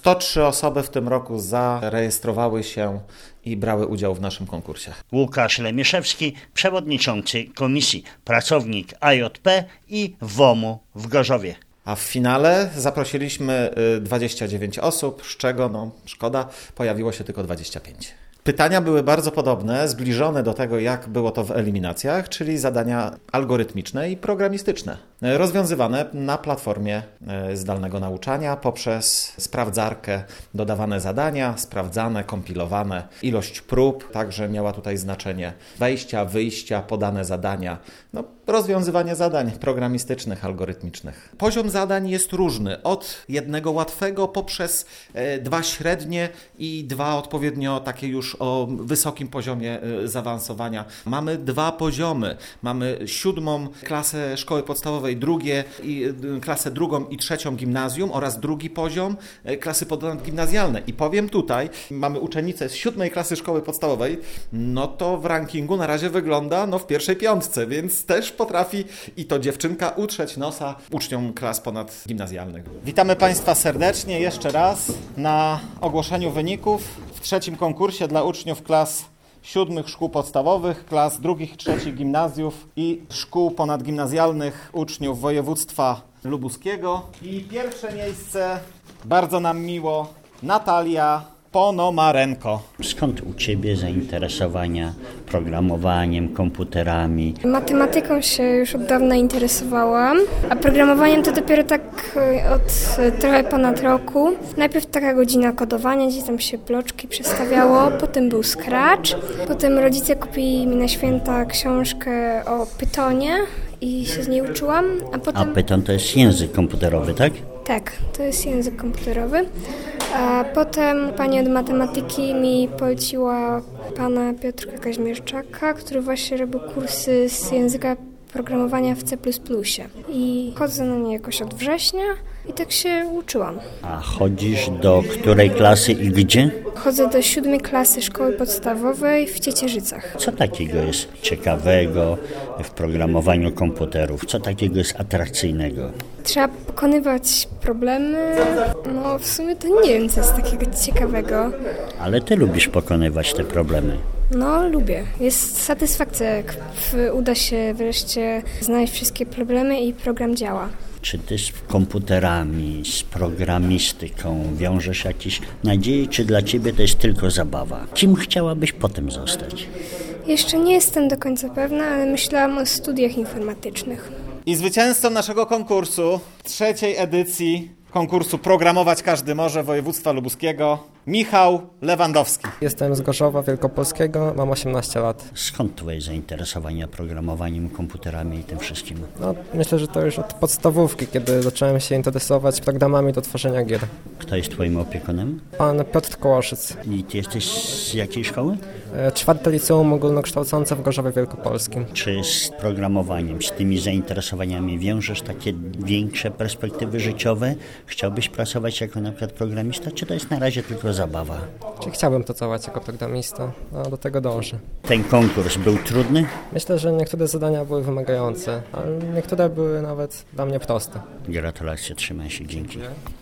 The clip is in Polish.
103 osoby w tym roku zarejestrowały się i brały udział w naszym konkursie. Łukasz Lemieszewski, przewodniczący komisji, pracownik AJP i WOM-u w Gorzowie. A w finale zaprosiliśmy 29 osób, z czego, szkoda, pojawiło się tylko 25. Pytania były bardzo podobne, zbliżone do tego, jak było to w eliminacjach, czyli zadania algorytmiczne i programistyczne, rozwiązywane na platformie zdalnego nauczania poprzez sprawdzarkę, dodawane zadania, sprawdzane, kompilowane, ilość prób, także miała tutaj znaczenie wejścia, wyjścia, podane zadania, rozwiązywanie zadań programistycznych, algorytmicznych. Poziom zadań jest różny, od jednego łatwego poprzez 2 średnie i 2 odpowiednio takie już o wysokim poziomie zaawansowania. Mamy 2 poziomy. Mamy 7. klasę szkoły podstawowej, klasę 2. i 3. gimnazjum oraz 2. poziom klasy ponadgimnazjalne. I powiem tutaj, mamy uczennicę z 7. klasy szkoły podstawowej, to w rankingu na razie wygląda w pierwszej 5, więc też potrafi i to dziewczynka utrzeć nosa uczniom klas ponadgimnazjalnych. Witamy Państwa serdecznie jeszcze raz na ogłoszeniu wyników w 3. konkursie dla uczniów klas 7 szkół podstawowych, klas 2. i 3. gimnazjów i szkół ponadgimnazjalnych uczniów województwa lubuskiego. I pierwsze miejsce, bardzo nam miło, Natalia Ponomarenko. Skąd u Ciebie zainteresowania programowaniem, komputerami? Matematyką się już od dawna interesowałam, a programowaniem to dopiero tak od trochę ponad roku. Najpierw taka godzina kodowania, gdzie tam się bloczki przestawiało, potem był Scratch, potem rodzice kupili mi na święta książkę o Pythonie i się z niej uczyłam, a potem... A Python to jest język komputerowy, tak? Tak, to jest język komputerowy. A potem pani od matematyki mi poleciła pana Piotrka Kaźmierczaka, który właśnie robił kursy z języka programowania w C++. I chodzę na nie jakoś od września i tak się uczyłam. A chodzisz do której klasy i gdzie? Chodzę do 7. klasy szkoły podstawowej w Ciecierzycach. Co takiego jest ciekawego w programowaniu komputerów? Co takiego jest atrakcyjnego? Trzeba pokonywać problemy. W sumie to nie wiem, co jest takiego ciekawego. Ale Ty lubisz pokonywać te problemy. Lubię. Jest satysfakcja, jak uda się wreszcie znaleźć wszystkie problemy i program działa. Czy Ty z komputerami, z programistyką wiążesz jakieś nadzieje, czy dla Ciebie to jest tylko zabawa? Kim chciałabyś potem zostać? Jeszcze nie jestem do końca pewna, ale myślałam o studiach informatycznych. I zwycięzcą naszego konkursu, 3. edycji konkursu Programować Każdy Może województwa lubuskiego, Michał Lewandowski. Jestem z Gorzowa Wielkopolskiego, mam 18 lat. Skąd Twoje zainteresowanie programowaniem, komputerami i tym wszystkim? Myślę, że to już od podstawówki, kiedy zacząłem się interesować programami do tworzenia gier. Kto jest Twoim opiekunem? Pan Piotr Kołoszyc. I Ty jesteś z jakiej szkoły? 4. liceum ogólnokształcące w Gorzowie Wielkopolskim. Czy z programowaniem, z tymi zainteresowaniami wiążesz takie większe perspektywy życiowe? Chciałbyś pracować jako na przykład programista, czy to jest na razie tylko zabawa? Chciałbym pracować jako programista, do tego dążę. Ten konkurs był trudny? Myślę, że niektóre zadania były wymagające, ale niektóre były nawet dla mnie proste. Gratulacje, trzymaj się, dzięki.